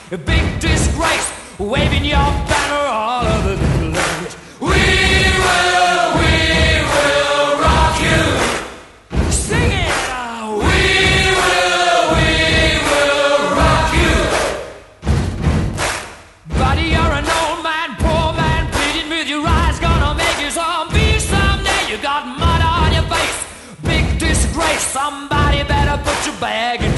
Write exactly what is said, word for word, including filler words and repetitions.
a big disgrace, waving your banner all over the place. We will, we will rock you. Sing it. Oh, we will, we will rock you. Buddy, you're an old man, poor man, pleading with your eyes, gonna make you zombie someday. You got mud on your face, big disgrace. Somebody better put your bag in